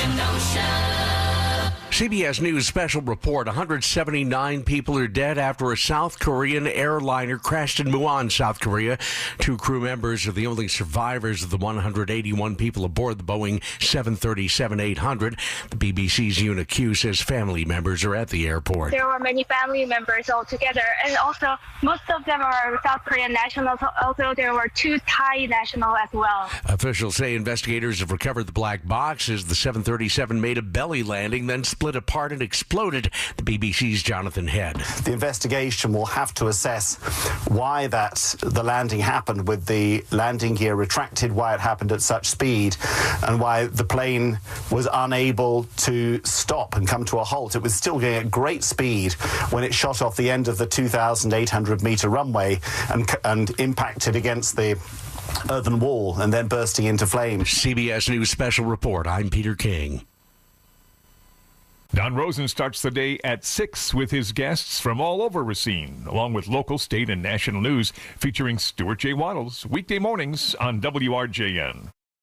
CBS News special report. 179 people are dead after a South Korean airliner crashed in Muon, South Korea. 2 crew members are the only survivors of the 181 people aboard the Boeing 737-800. The BBC's Una Q says family members are at the airport. There were many family members altogether, and also most of them are South Korean nationals, although there were 2 Thai nationals as well. Officials say investigators have recovered the black box as the 737 made a belly landing, then split apart and exploded. The BBC's Jonathan Head. The investigation will have to assess why the landing happened with the landing gear retracted, why it happened at such speed, and why the plane was unable to stop and come to a halt. It was still going at great speed when it shot off the end of the 2,800-meter runway and impacted against the earthen wall and then bursting into flames. CBS News special report. I'm Peter King. Don Rosen starts the day at 6 with his guests from all over Racine, along with local, state, and national news, featuring Stuart J. Waddles, weekday mornings on WRJN.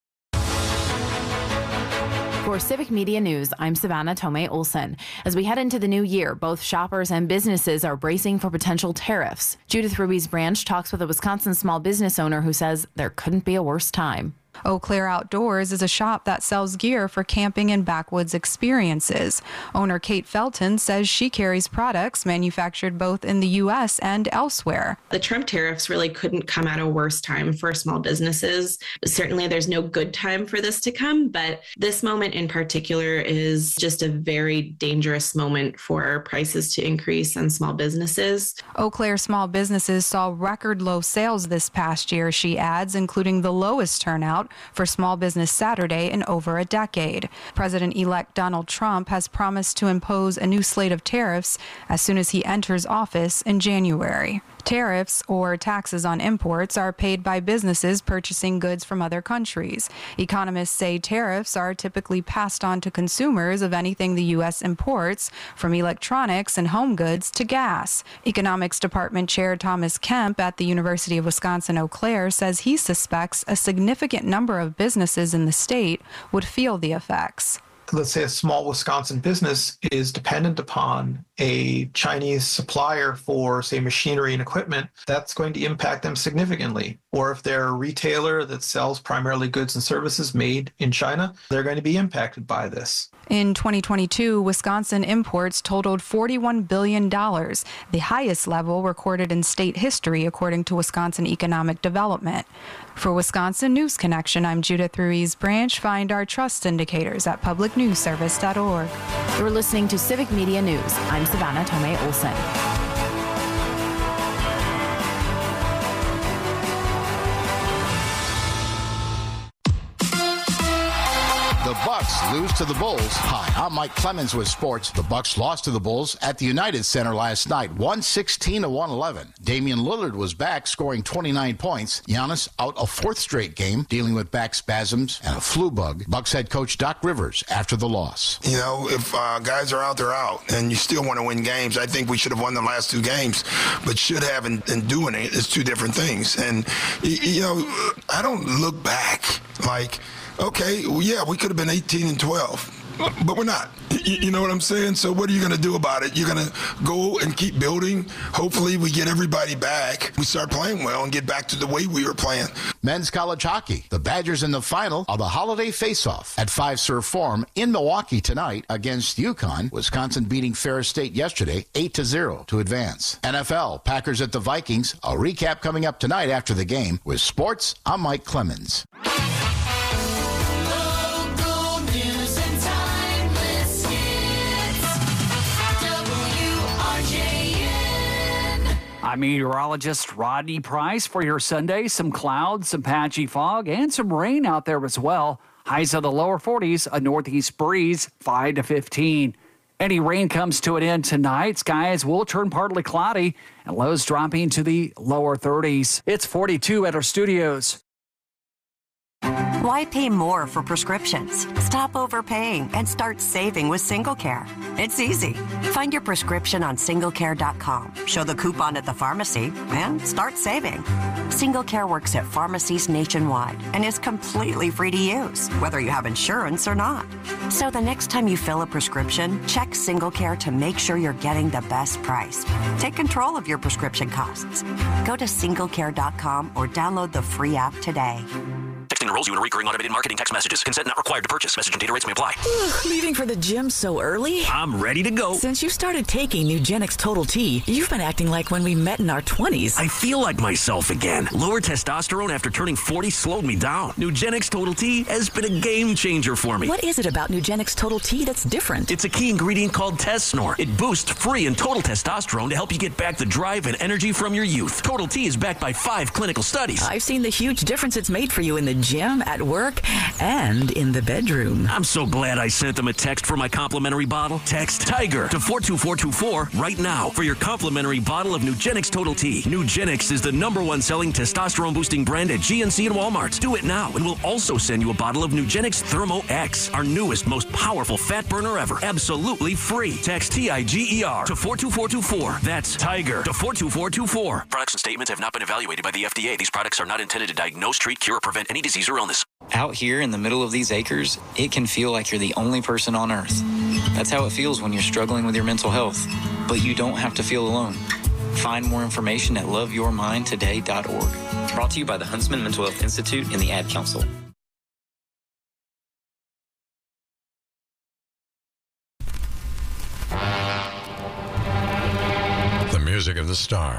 For Civic Media News, I'm Savannah Tomei Olson. As we head into the new year, both shoppers and businesses are bracing for potential tariffs. Judith Ruby's Branch talks with a Wisconsin small business owner who says there couldn't be a worse time. Eau Claire Outdoors is a shop that sells gear for camping and backwoods experiences. Owner Kate Felton says she carries products manufactured both in the U.S. and elsewhere. The Trump tariffs really couldn't come at a worse time for small businesses. Certainly, there's no good time for this to come, but this moment in particular is just a very dangerous moment for prices to increase on small businesses. Eau Claire small businesses saw record low sales this past year, she adds, including the lowest turnout for Small Business Saturday in over a decade. President-elect Donald Trump has promised to impose a new slate of tariffs as soon as he enters office in January. Tariffs, or taxes on imports, are paid by businesses purchasing goods from other countries. Economists say tariffs are typically passed on to consumers of anything the U.S. imports, from electronics and home goods to gas. Economics Department Chair Thomas Kemp at the University of Wisconsin-Eau Claire says he suspects a significant number of businesses in the state would feel the effects. Let's say a small Wisconsin business is dependent upon a Chinese supplier for, say, machinery and equipment, that's going to impact them significantly. Or if they're a retailer that sells primarily goods and services made in China, they're going to be impacted by this. In 2022, Wisconsin imports totaled $41 billion, the highest level recorded in state history, according to Wisconsin Economic Development. For Wisconsin News Connection, I'm Judith Ruiz Branch. Find our trust indicators at publicnewsservice.org. You're listening to Civic Media News. I'm Savannah Tomei Olson. The Bucks lose to the Bulls. Hi, I'm Mike Clemens with sports. The Bucks lost to the Bulls at the United Center last night, 116-111. Damian Lillard was back, scoring 29 points. Giannis out a 4th straight game, dealing with back spasms and a flu bug. Bucks head coach Doc Rivers after the loss. You know, if guys are out, they're out, and you still want to win games. I think we should have won the last 2 games, but should have and doing it is 2 different things. And, you know, I don't look back like, okay, well, yeah, we could have been 18-12, but we're not. You know what I'm saying? So what are you going to do about it? You're going to go and keep building. Hopefully we get everybody back. We start playing well and get back to the way we were playing. Men's college hockey. The Badgers in the final of the holiday face-off at Fiserv Forum in Milwaukee tonight against UConn. Wisconsin beating Ferris State yesterday 8-0 to advance. NFL, Packers at the Vikings. A recap coming up tonight after the game. With sports, I'm Mike Clemens. I'm meteorologist Rodney Price for your Sunday. Some clouds, some patchy fog, and some rain out there as well. Highs of the lower 40s, a northeast breeze, 5 to 15. Any rain comes to an end tonight. Skies will turn partly cloudy, and lows dropping to the lower 30s. It's 42 at our studios. Why pay more for prescriptions? Stop overpaying and start saving with SingleCare. It's easy. Find your prescription on singlecare.com. Show the coupon at the pharmacy and start saving. Single Care works at pharmacies nationwide and is completely free to use, whether you have insurance or not. So the next time you fill a prescription, check Single Care to make sure you're getting the best price. Take control of your prescription costs. Go to singlecare.com or download the free app today. Texting enrolls you in recurring automated marketing text messages. Consent not required to purchase. Message and data rates may apply. Leaving for the gym so early? I'm ready to go. Since you started taking Nugenix Total T, you've been acting like when we met in our 20s. I feel like myself again. Lower testosterone after turning 40 slowed me down. Nugenix Total T has been a game changer for me. What is it about Nugenix Total T that's different? It's a key ingredient called Tesnor. It boosts free and total testosterone to help you get back the drive and energy from your youth. Total T is backed by 5 clinical studies. I've seen the huge difference it's made for you in the gym, at work, and in the bedroom. I'm so glad I sent them a text for my complimentary bottle. Text TIGER to 42424 right now for your complimentary bottle of Nugenix Total T. Nugenix is the #1 selling testosterone boosting brand at GNC and Walmart. Do it now, and we'll also send you a bottle of Nugenix Thermo X, our newest, most powerful fat burner ever. Absolutely free. Text TIGER to 42424. That's TIGER to 42424. Products and statements have not been evaluated by the FDA. These products are not intended to diagnose, treat, cure, or prevent any disease or illness. Out here in the middle of these acres, it can feel like you're the only person on earth. That's how it feels when you're struggling with your mental health. But you don't have to feel alone. Find more information at loveyourmindtoday.org. Brought to you by the Huntsman Mental Health Institute and the Ad Council. The music of the stars.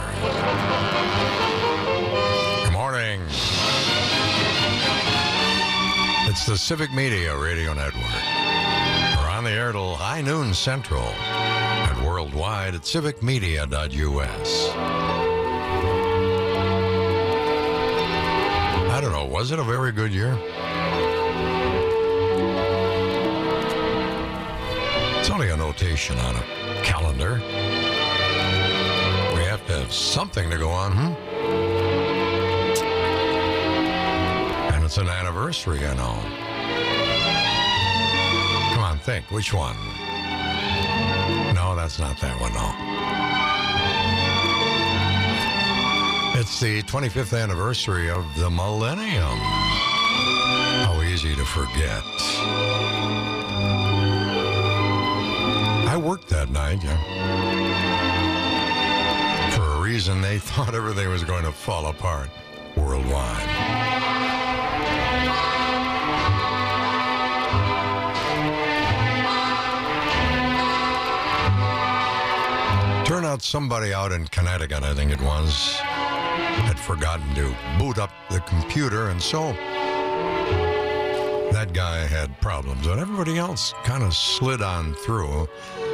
Good morning. It's the Civic Media Radio Network. We're on the air till high noon Central and worldwide at civicmedia.us. I don't know, was it a very good year? It's only a notation on a calendar. We have to have something to go on, It's an anniversary, I know. Come on, think. Which one? No, that's not that one, no. It's the 25th anniversary of the millennium. How easy to forget. I worked that night, yeah. For a reason, they thought everything was going to fall apart worldwide. Turned out somebody out in Connecticut, I think it was, had forgotten to boot up the computer, and so that guy had problems, but everybody else kind of slid on through.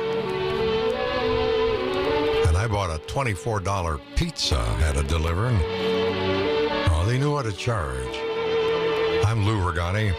And I bought a $24 pizza, had it delivered. Oh, they knew what to charge. I'm Lou Regani.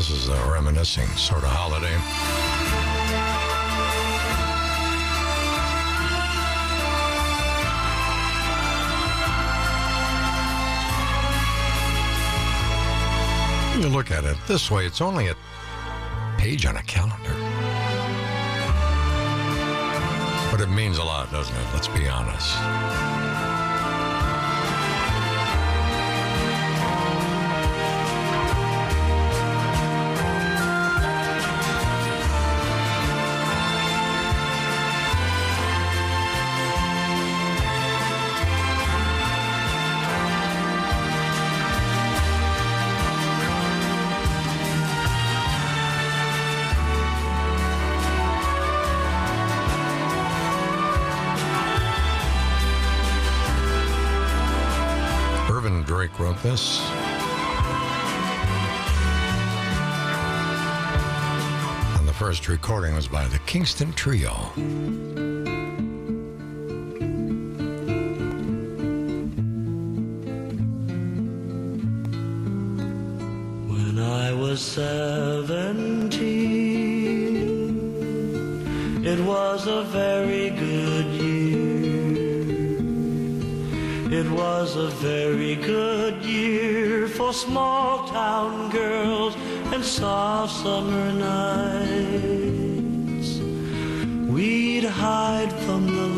This is a reminiscing sort of holiday. You look at it this way, it's only a page on a calendar. But it means a lot, doesn't it? Let's be honest. Drake wrote this. And the first recording was by the Kingston Trio. When I was 17, it was a very good year. It was a very good year for small town girls and soft summer nights. We'd hide from the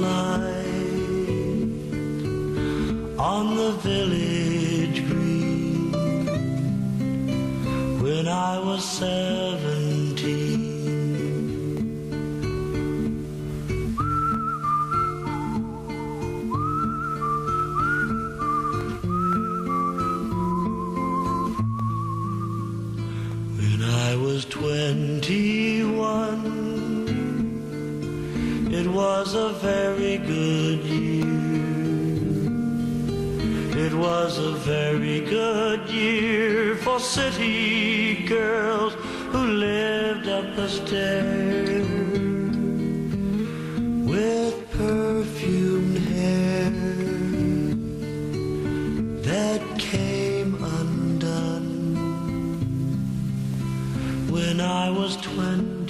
light on the village green when I was 17. I was 21. It was a very good year. It was a very good year for city girls who lived up the stair with perfumed hair that came undone. When I was 21,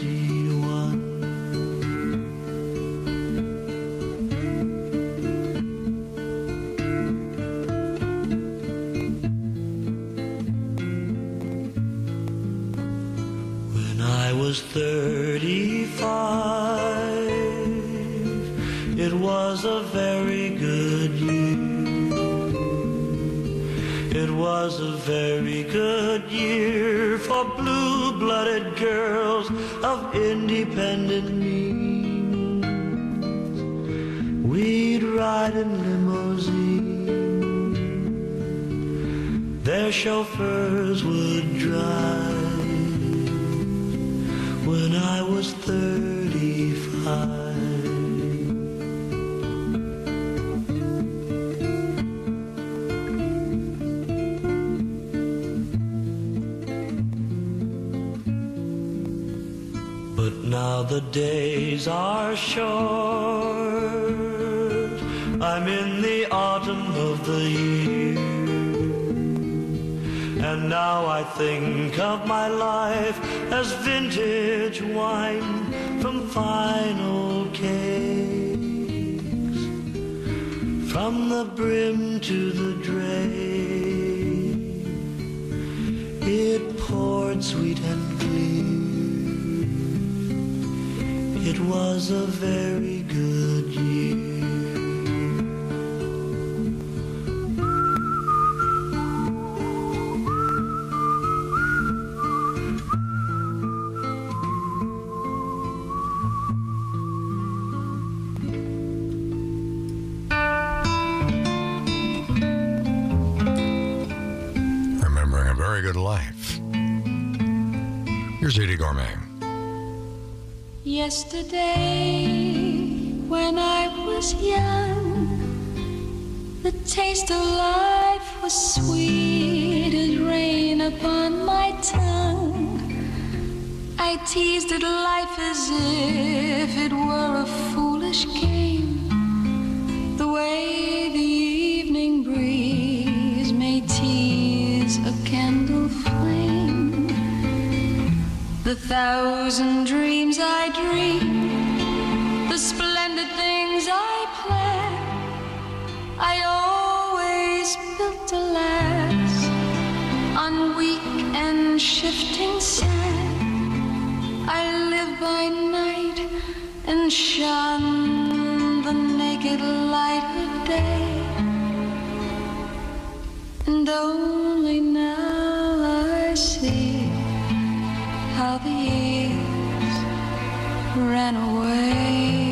when I was 35, it was a very good year. It was a very good year for blue-blooded girls of independent means. We'd ride in limousines. Their chauffeurs would drive when I was 35. Now the days are short. I'm in the autumn of the year. And now I think of my life as vintage wine from fine old cakes. From the brim to the drain, it poured sweet and clear. It was a very good year. Remembering a very good life. Here's Edie Gourmet. Yesterday, when I was young, the taste of life was sweet as rain upon my tongue. I teased at life as if it were a foolish game, the way the evening breeze may tease a candle flame. the thousand dreams I dream, the splendid things I plan, I always built to last on weak and shifting sand. I live by night and shun the naked light of day, and only now I see how the years ran away.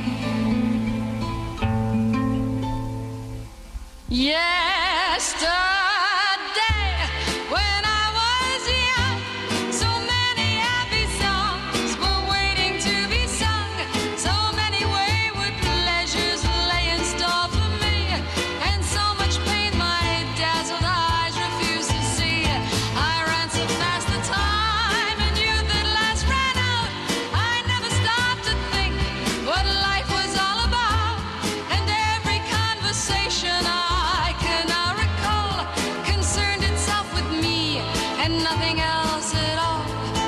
Yesterday, when I was young, so many happy songs were waiting to be sung. So many wayward pleasures lay in store for me, and so much pain my dazzled eyes refused to see. I ran so fast the time and youth at last ran out. I never stopped to think what life was all about, and every conversation I can now recall concerned itself with me and nothing else at all.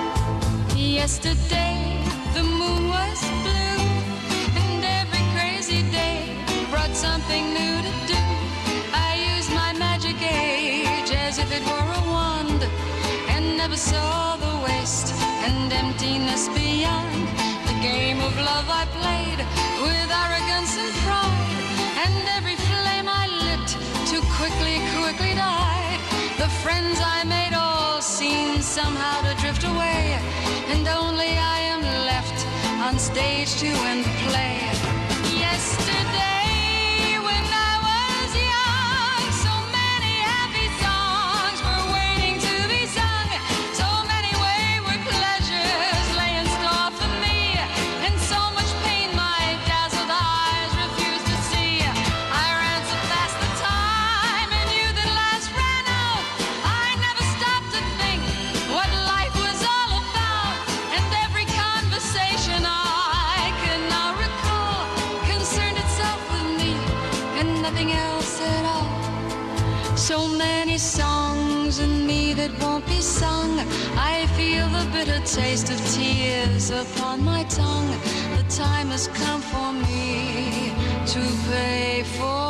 Yesterday the moon was blue, and every crazy day brought something new to do. I used my magic age as if it were a wand, and never saw the waste and emptiness beyond. The game of love I played with arrogance and pride, and every flame I lit too quickly died. The friends I made all seemed somehow to drift away, and only I am left on stage to end the play. Yesterday, when I was young, so many happy songs were waiting to be sung. So many wayward pleasures lay in store for me, and so much pain my dazzled eyes refused to see. I ran so fast the time and youth at last ran out. I never stopped to think what life was all about, and every conversation I can now recall concerned itself with me and nothing else at all. So many songs in me that won't be sung. I feel the bitter taste of tears upon my tongue. The time has come for me to pay for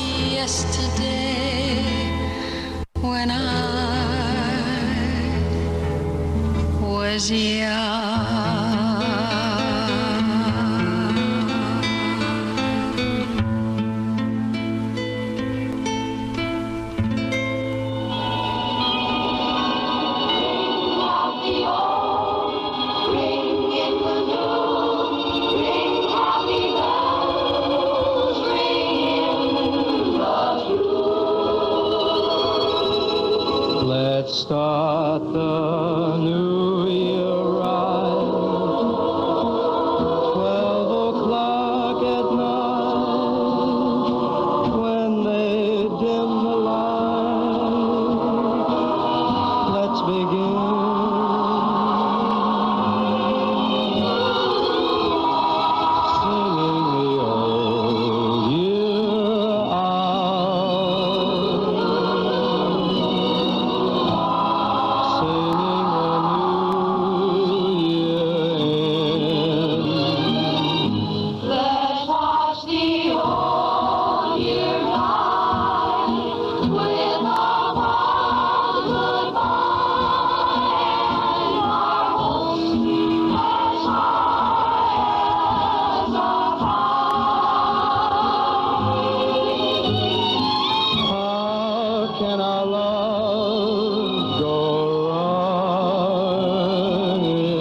yesterday, when I was young. Let's start the new year right. 12 o'clock at night, when they dim the light, let's begin. Singing the old year out. Let's watch the whole year light with our one goodbye, and our hopes as high as our high. How can our love go wrong?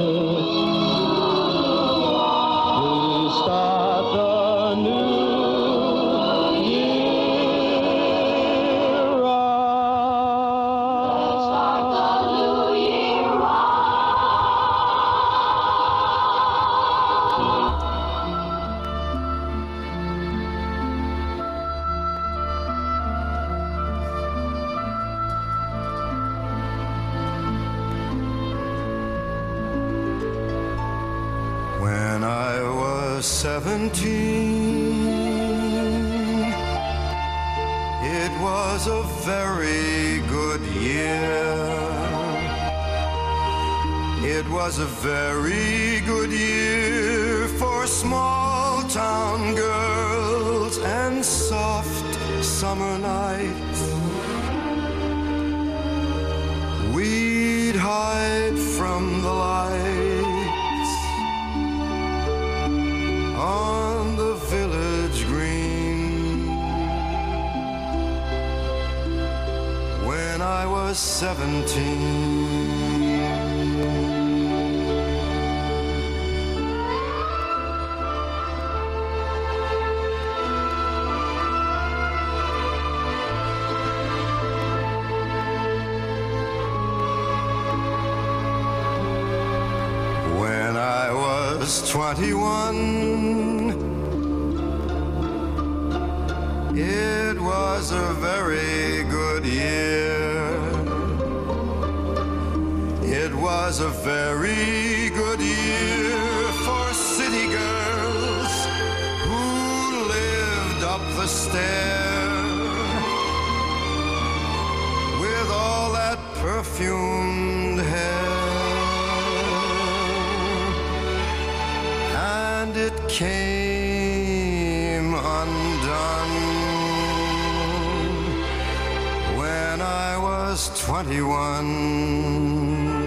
We start the new year right. Let's start the new year When I was 17, it was a very good year. It was a very good year for small town girls and soft summer nights. We'd hide from the lights on the village green when I was 17. When I was 21, it was a very good year. It was a very good year for city girls who lived up the stair with all that perfumed hair. And it came undone when I was 21.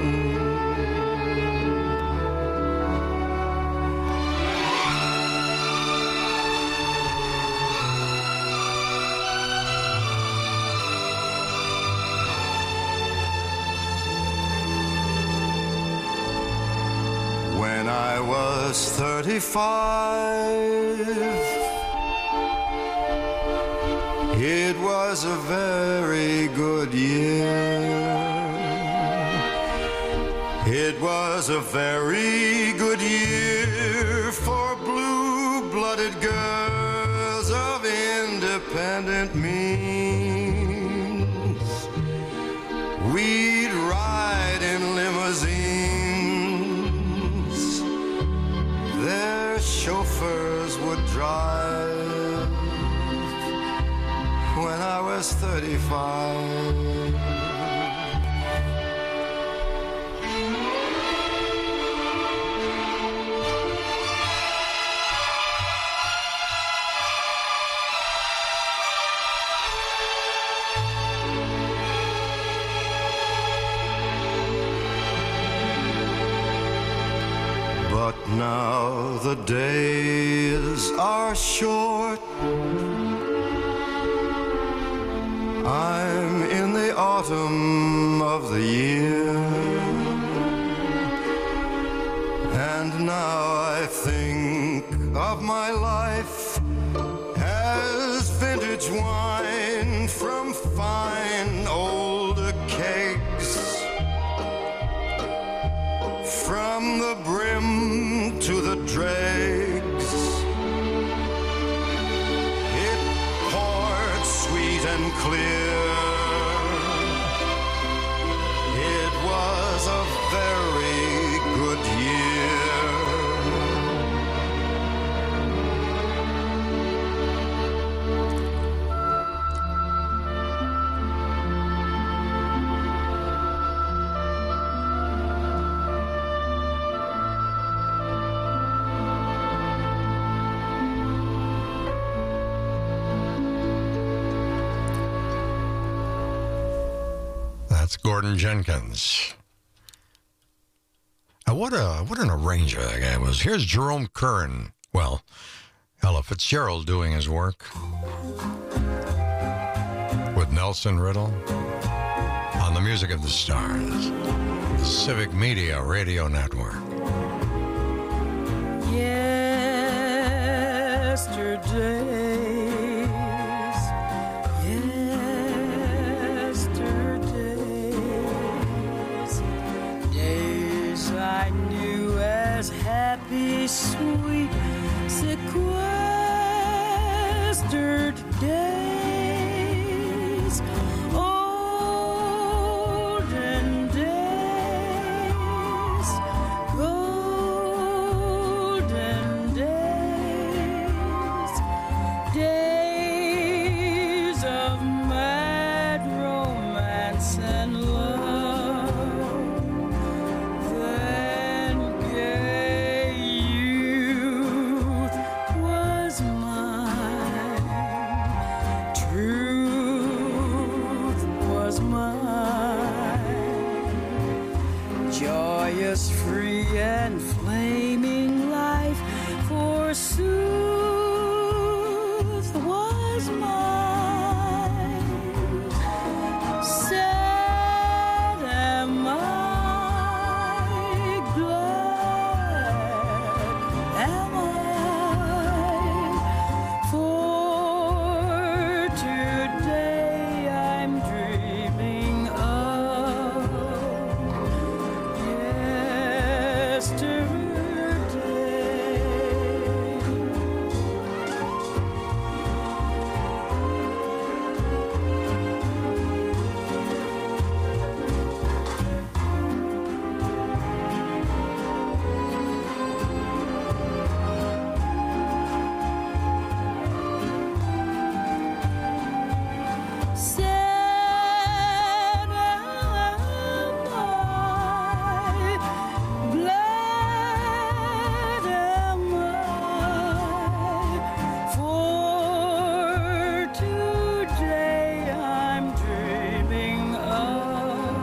When I was 35, it was a very good year. It was a very good year for blue-blooded girls of independent means. We'd ride in limousines. Their chauffeurs would drive when I was 35. But now the days are short. I'm in the autumn of the year, and now I think of my life as vintage wine from fine old kegs, from the brim to the dregs. It poured sweet and clear. It was a very good year. That's Gordon Jenkins. What an arranger that guy was. Here's Jerome Kern. Well, Ella Fitzgerald doing his work with Nelson Riddle on the Music of the Stars, the Civic Media Radio Network. Days I knew as happy, sweet, sequestered days, olden days, golden days, days of mad romance and love. and flaming life, forsooth, was mine. Sad am I, glad am I, for today I'm dreaming of yesterday. Sad am I, glad am I, for today I'm dreaming of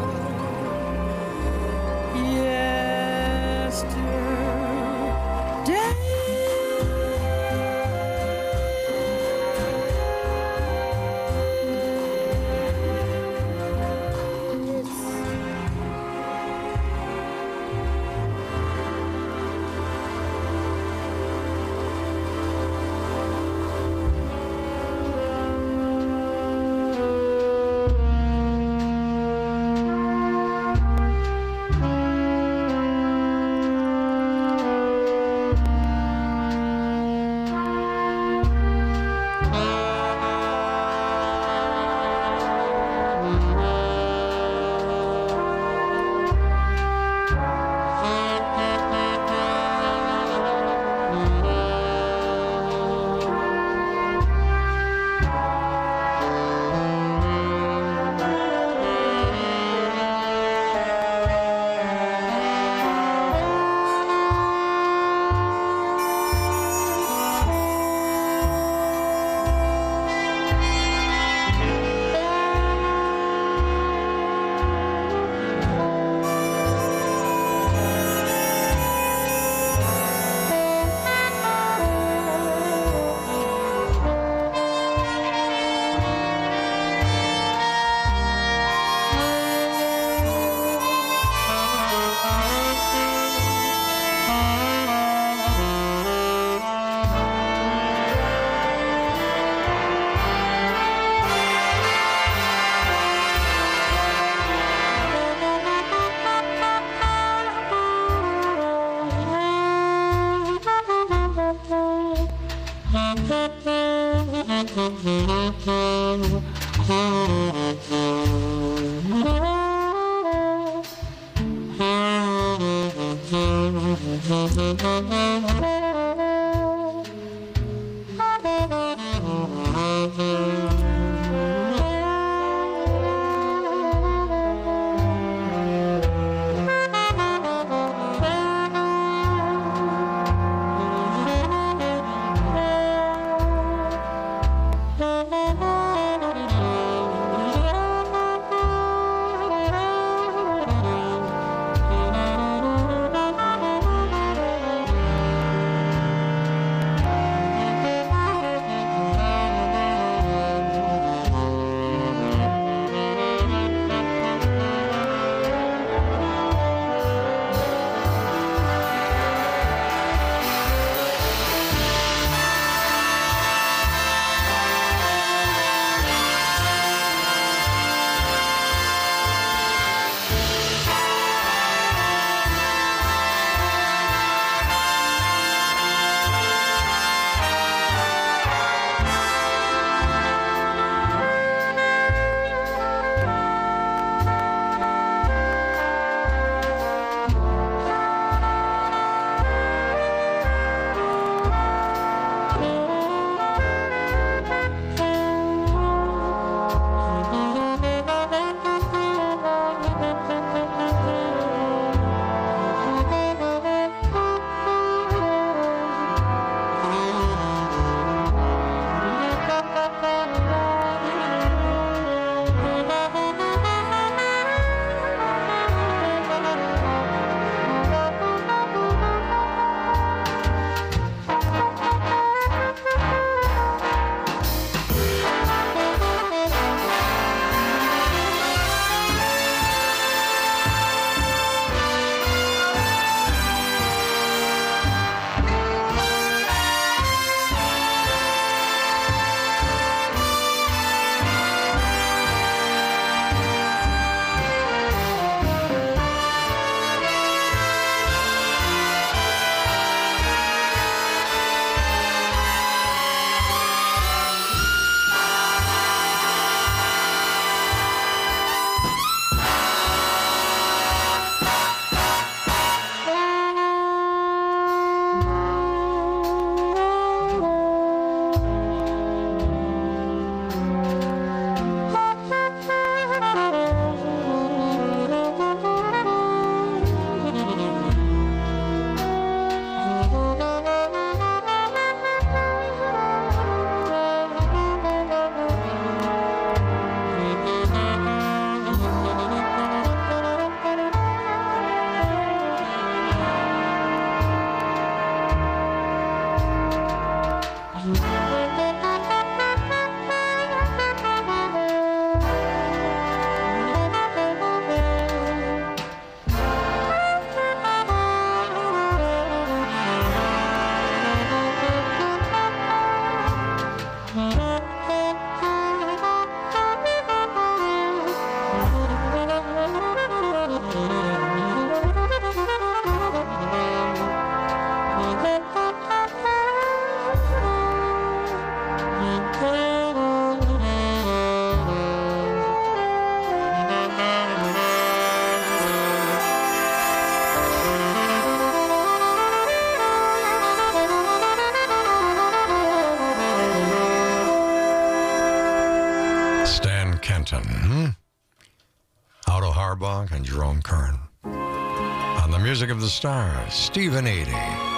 Stanton. Otto Harbach and Jerome Kern. On the Music of the Stars, Stephen Eady.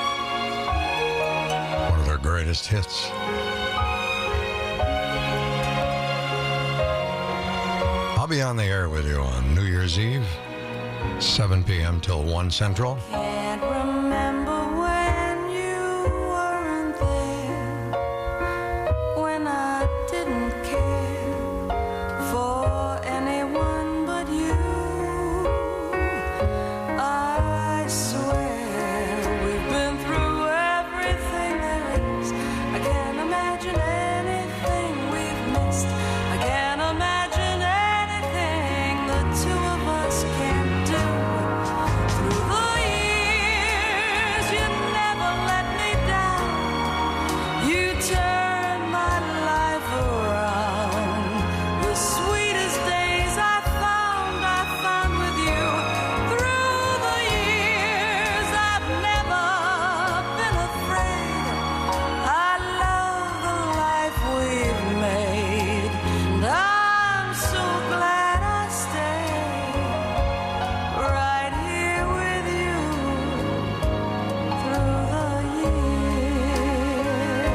One of their greatest hits. I'll be on the air with you on New Year's Eve, 7 p.m. till 1 Central. Can't remember when you weren't there, when I didn't care for anyone but you. I swear we've been through everything there is. I can't imagine anything we've missed. I can't imagine anything the two of us can't do. Through the years, you never let me down. You turned my life around. The sweetest days I found with you. Through the years, I've never been afraid. I love the life we've made, and I'm so glad I stayed right here with you through the years.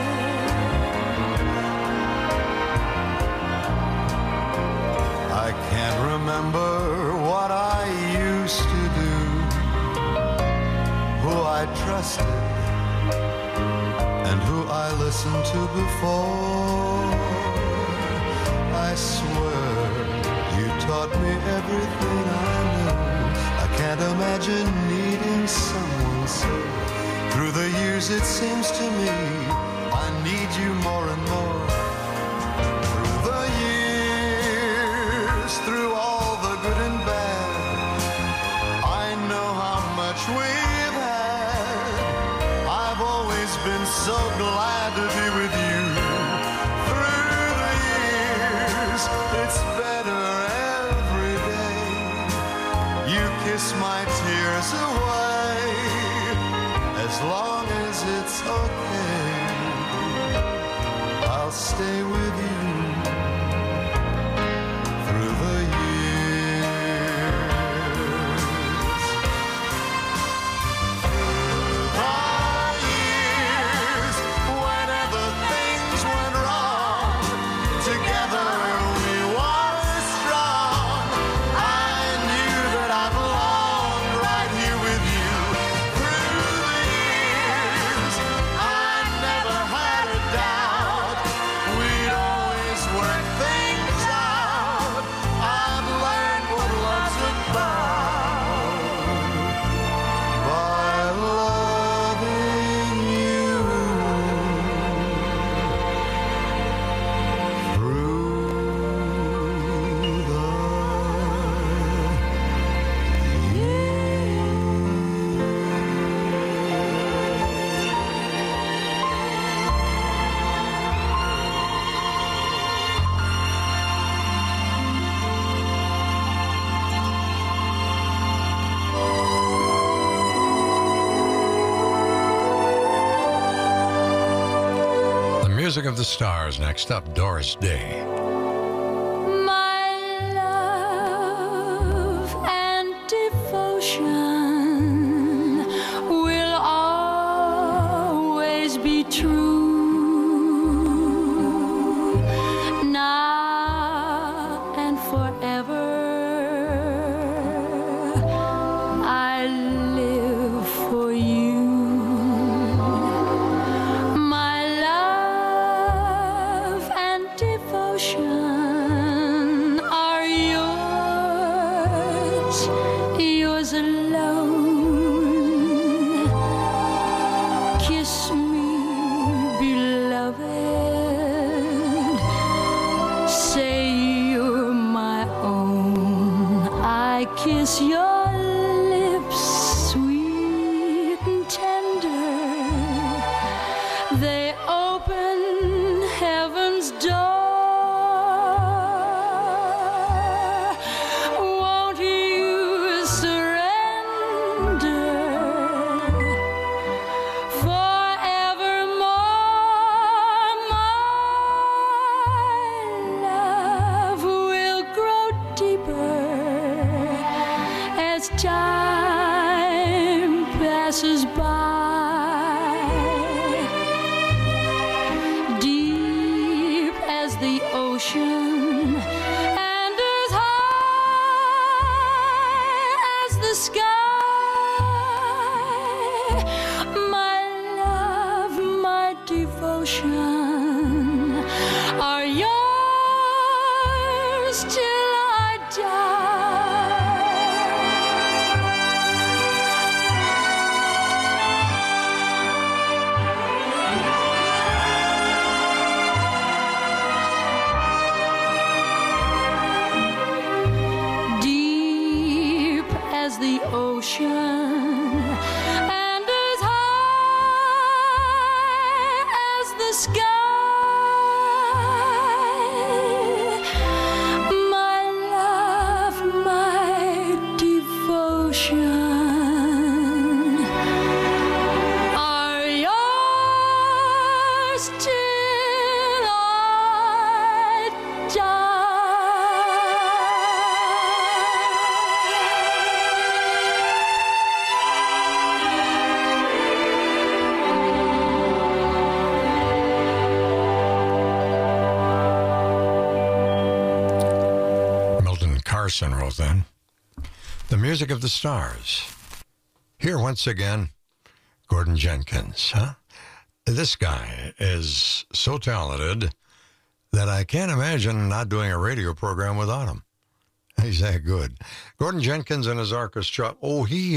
I can't remember what I used to do, who I trusted, and who I listened to before. I swear you taught me everything I know. I can't imagine needing someone so. Through the years it seems to me I need you more and more. Through the years, through all the good and bad, I know how much we've had. I've always been so glad to be with you. Through the years, it's better every day. You kiss my tears away, as long as it's okay. I'll stay with you through the years. Years, whenever things went wrong, together we were strong. I knew that I belonged right here with you. Through the years, I never had a doubt. We'd always work things out. I've learned what love's about by loving you through the The Music of the Stars. Next up, Doris Day. My love and devotion will always be true, now and forever. I live for you. My love and devotion by, deep as the ocean and as high as the sky. My love, my devotion are yours till I die. Deep as the ocean and as high as the sky. My love, my devotion are yours till I Milton Carson wrote that. The Music of the Stars. Here once again, Gordon Jenkins. Huh? This guy is so talented that I can't imagine not doing a radio program without him. He's that good. Gordon Jenkins and his orchestra. Oh, he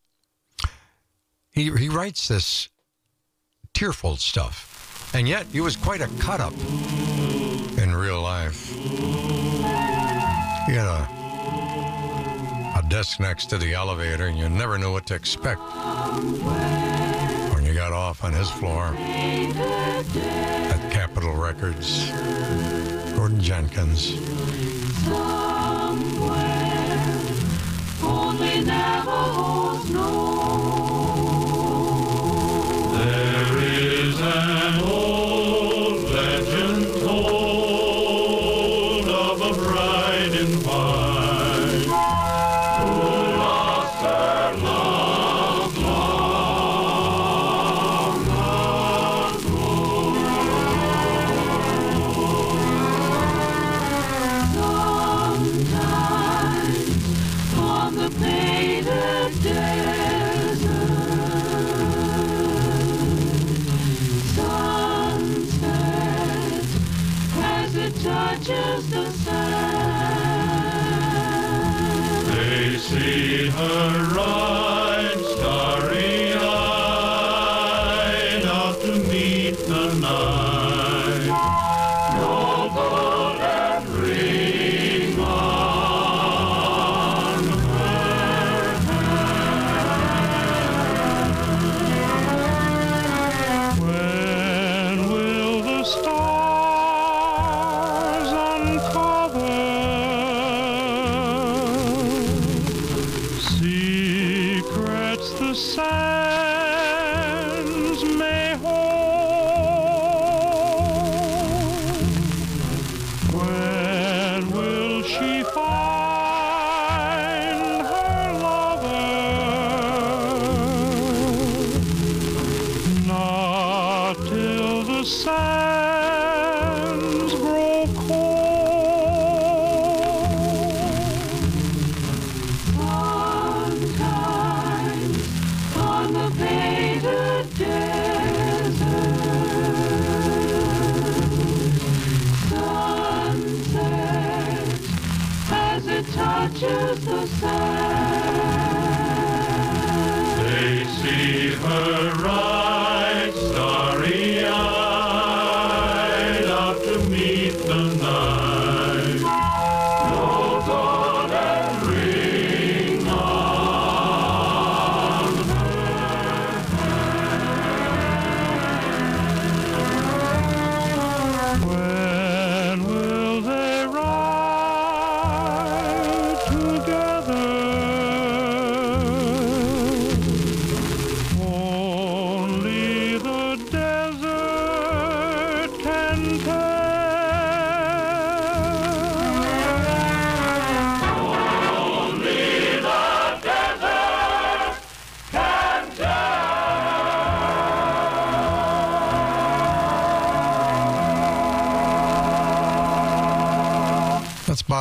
writes this tearful stuff, and yet he was quite a cut-up in real life. He had a desk next to the elevator, and you never knew what to expect when you got off on his floor at Capitol Records. Gordon Jenkins. only Navajos know. There is an old legend told of a bride in white who lost her love long ago. Sometimes on the painted desert, sunset as it touches the sand. They see her ride starry-eyed out to meet the night. No golden ring on her hand. When will the stars uncover secrets the sands may hold? When will she find her lover? Not till the sands grow cold. Sometimes on the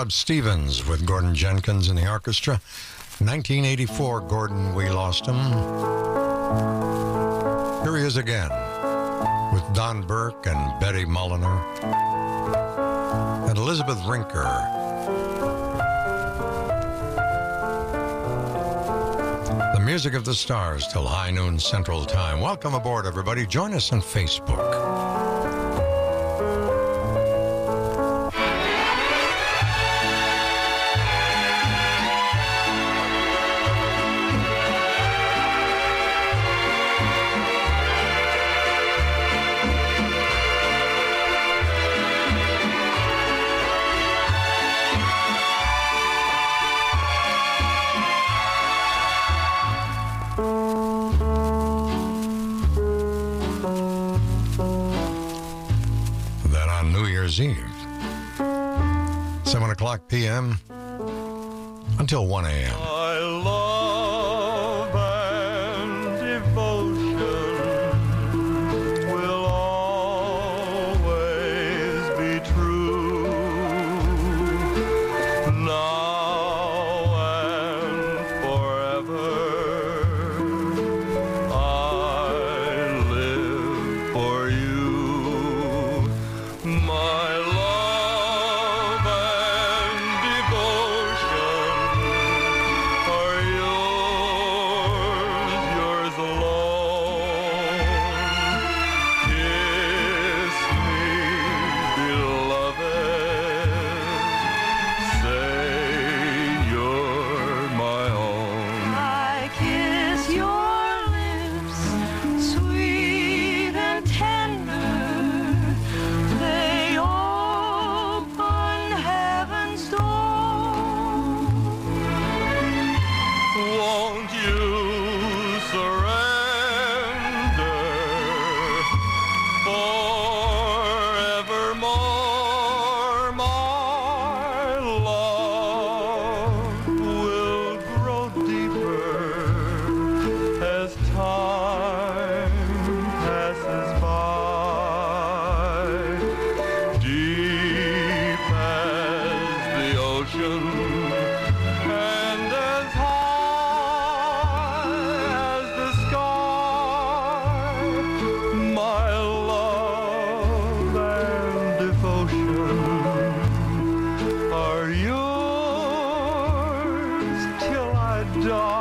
Rod Stevens with Gordon Jenkins in the orchestra. 1984, Gordon, we lost him. Here he is again with Don Burke and Betty Mulliner and Elizabeth Rinker. The music of the stars till high noon Central Time. Welcome aboard, everybody. Join us on Facebook. Eve, 7 o'clock p.m. until 1 a.m. My love and devotion will always be true. Now and forever, I live for you. My love and devotion are yours alone. Kiss me, beloved, say you're my own. I kiss your lips, sweet and tender. They open heaven's door. Won't you surrender forevermore? My love will grow deeper as time passes by. Deep as the ocean and as high as the sky. My love and devotion are yours till I die.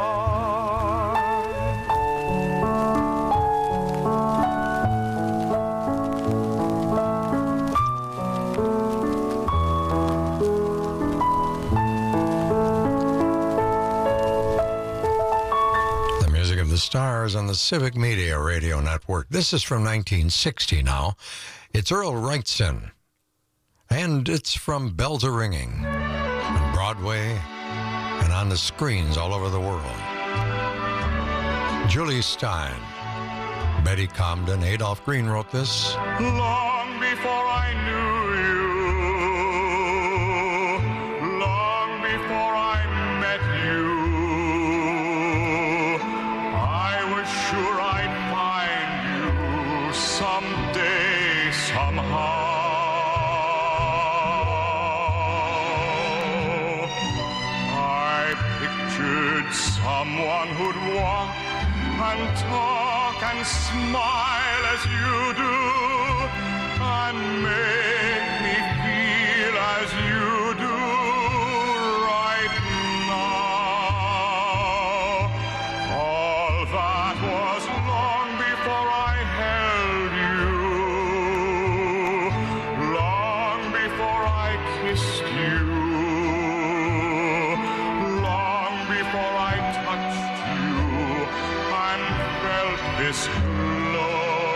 The music of the stars on the Civic Media Radio Network. This is from 1960 now. It's Earl Wrightson. And it's from Bells A Ringing on Broadway and on the screens all over the world. Julie Stein, Betty Comden, Adolph Green wrote this. Long before I knew you, long before I met you, I was sure I'd find you someday, somehow. I pictured someone who'd walk and talk and smile as you do, and make me feel as you do right now. All that was long before I held you, long before I kissed you, long before I touched you and felt this glow.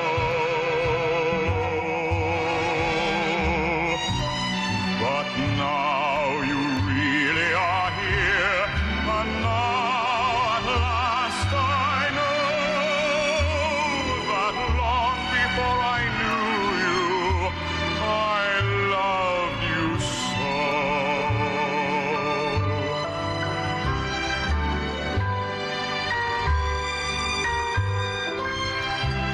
But now you really are here, and now at last I know that long before I knew you, I loved you so.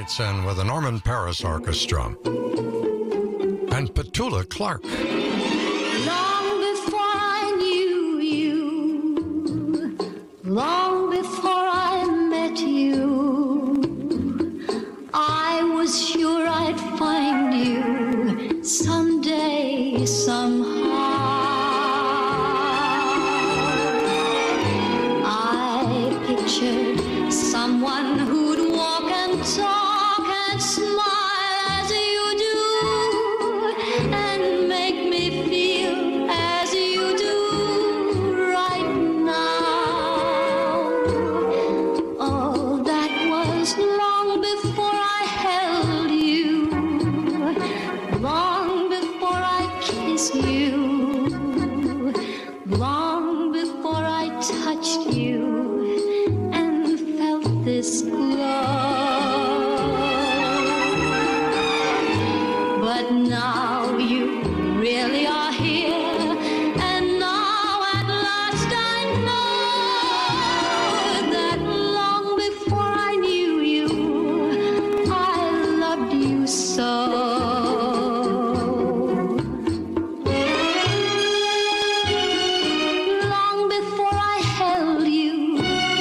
Davidson with the Norman Paris Orchestra. And Petula Clark. Long before I knew you, long before I met you, I was sure I'd find you someday, somehow. I pictured someone who'd walk and talk and smile as you do, and make me feel as you do right now. Oh, that was long before I held you, long before I kissed you, long before I touched you and felt this glow. But now you really are here, and now at last I know that long before I knew you, I loved you so. Long before I held you,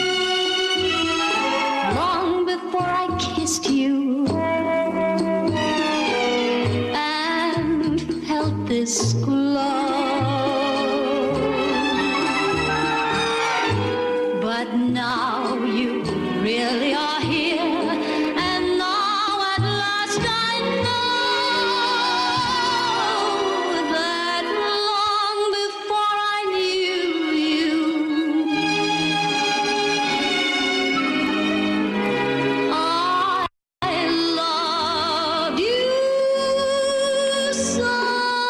long before I kissed you, and felt this glow. But now you really are here, and now at last I know that long before I knew you, I loved you so.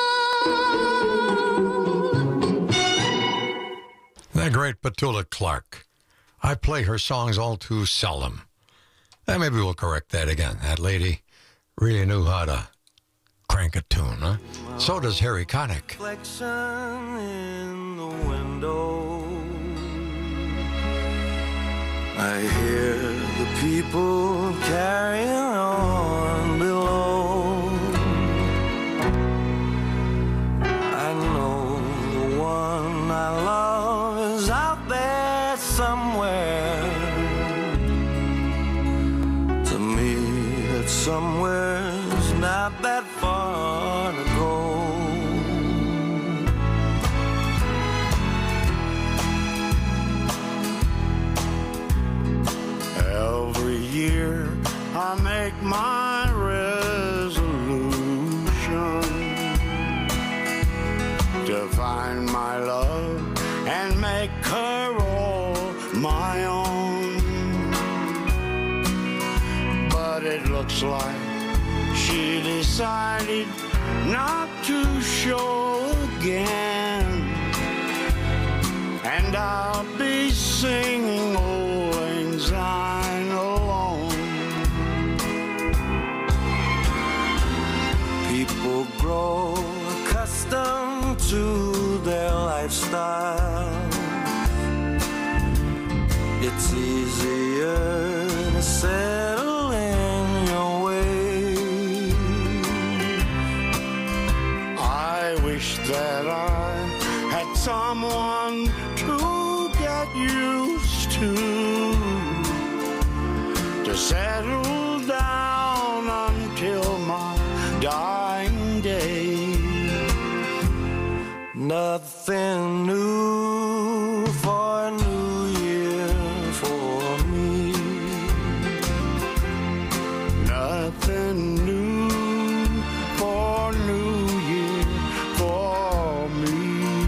The great Petula Clark. I play her songs all too seldom. Maybe we'll correct that again. That lady really knew how to crank a tune, huh? So does Harry Connick. Reflection in the window. I hear the people carrying on below. I know the one I love is out there somewhere. To me, that somewhere's not that far to go. Every year I make my resolution to find my love and make her all my own. But it looks like she decided not to show again, and I'll be singing Old Lang Syne alone. People grow accustomed to their lifestyle. It's easier to settle in your way. I wish that I had someone to get used to settle down until my dying day. Nothing new for New Year for me. Nothing new for New Year for me.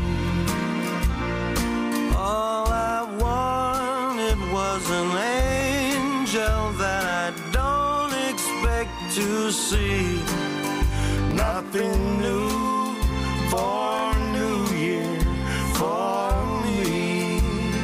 All I wanted was an angel that I don't expect to see. Nothing new for New Year for me.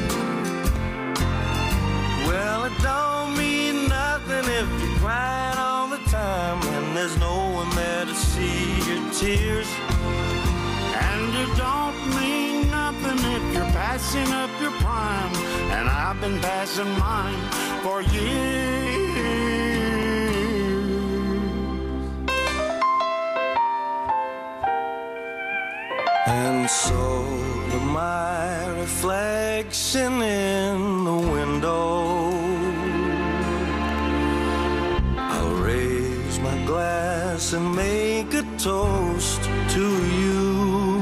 Well, it don't mean nothing if you're crying all the time and there's no one there to see your tears. And it don't mean nothing if you're passing up your prime, and I've been passing mine for years. And so to my reflection in the window, I'll raise my glass and make a toast to you.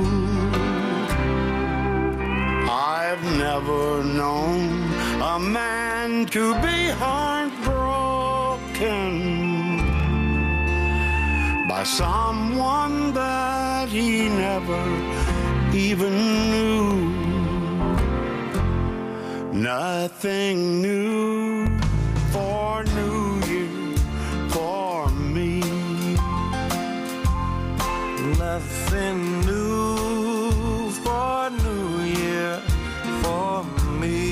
I've never known a man to be heartbroken by someone that he never even knew. Nothing new for New Year for me. Nothing new for New Year for me.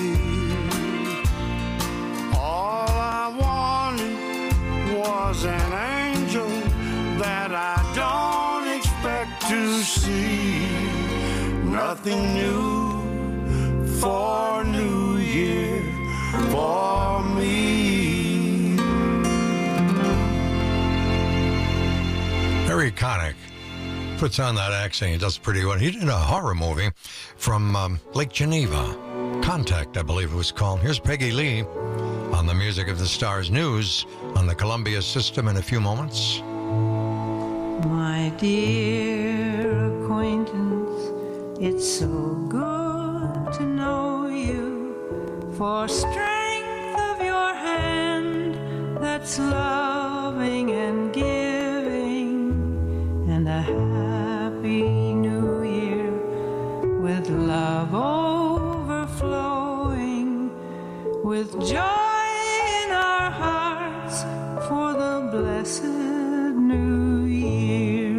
All I wanted was an angel that I don't expect to see. Nothing new for New Year for me. Harry Connick puts on that accent. He does pretty well. He did a horror movie from Lake Geneva. Contact, I believe it was called. Here's Peggy Lee on the Music of the Stars News on the Columbia system in a few moments. My dear acquaintance, it's so good to know you, for strength of your hand that's loving and giving, and a happy new year with love overflowing, with joy in our hearts for the blessed new year.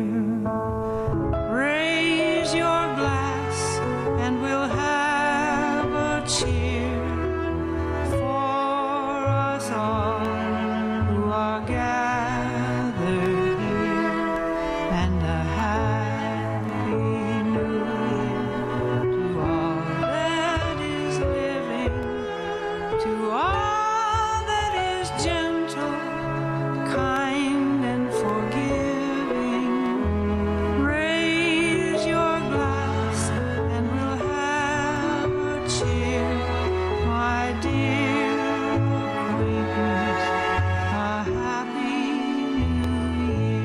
Raise your glass and we'll have a cheer for us all who are gathered here, and a happy new year to all that is living, to all that is gentle, kind and forgiving. Raise your glass and we'll have a cheer, my dear acquaintance, a happy new year.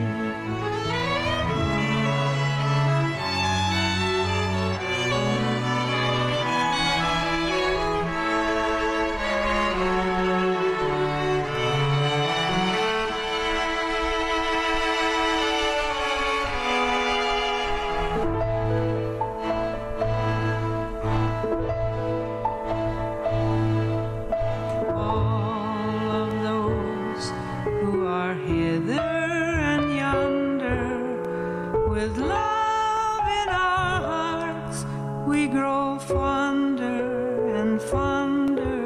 All of those who are hither and yonder, with love in our hearts, we grow fonder and fonder.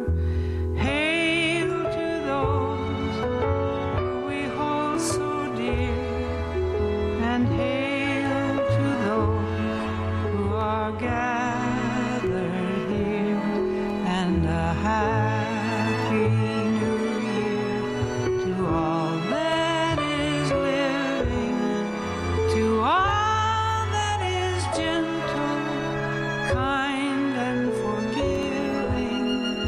Hail to those who we hold so dear, and hail to those who are gathered here, and a happy new year to all that is living, to all that is gentle, kind and forgiving.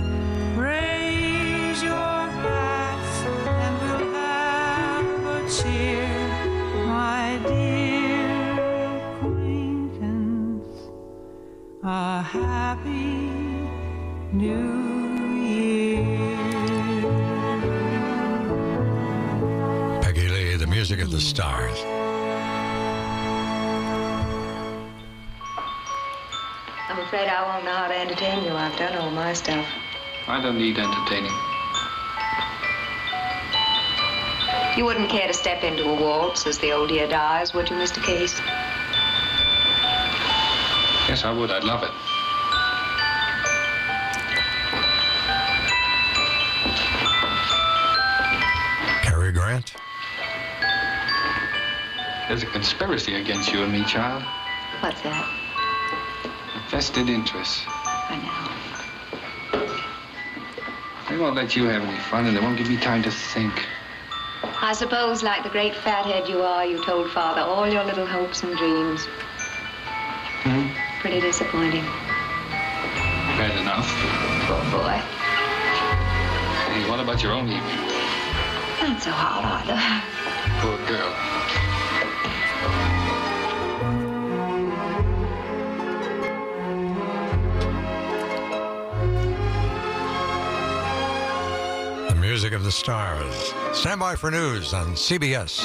Raise your glass and we'll have a cheer, my dear acquaintance, a happy new year. Peggy Lee, the Music of the Stars. I'm afraid I won't know how to entertain you. I've done all my stuff. I don't need entertaining. You wouldn't care to step into a waltz as the old year dies, would you, Mr. Case? Yes, I would. I'd love it. Cary Grant. There's a conspiracy against you and me, child. What's that? A vested interest. I know. They won't let you have any fun, and they won't give you time to think. I suppose, like the great fathead you are, you told Father all your little hopes and dreams. Pretty disappointing. Bad enough. Poor boy. Hey, what about your own evening? Not so hot either. Poor girl. The music of the stars. Stand by for news on CBS.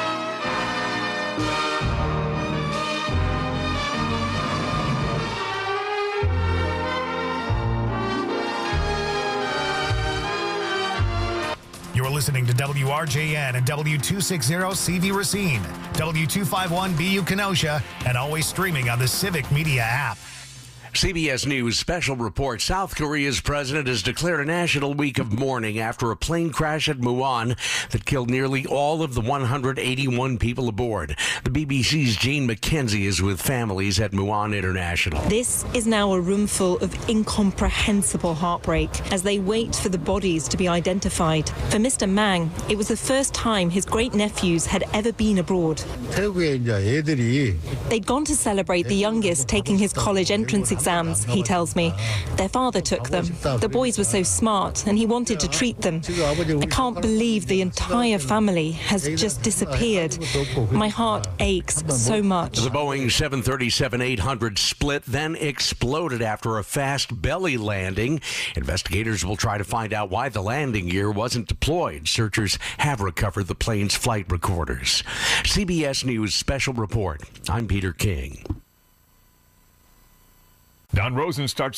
You're listening to WRJN and W260CV Racine, W251BU Kenosha, and always streaming on the Civic Media app. CBS News special report. South Korea's president has declared a national week of mourning after a plane crash at Muon that killed nearly all of the 181 people aboard. The BBC's Jean McKenzie is with families at Muon International. This is now a room full of incomprehensible heartbreak as they wait for the bodies to be identified. For Mr. Mang, it was the first time his great-nephews had ever been abroad. They'd gone to celebrate the youngest taking his college entrance exams, he tells me. Their father took them. The boys were so smart and he wanted to treat them. I can't believe the entire family has just disappeared. My heart aches so much. The Boeing 737-800 split, then exploded after a fast belly landing. Investigators will try to find out why the landing gear wasn't deployed. Searchers have recovered the plane's flight recorders. CBS News special report. I'm Peter King. Don Rosen starts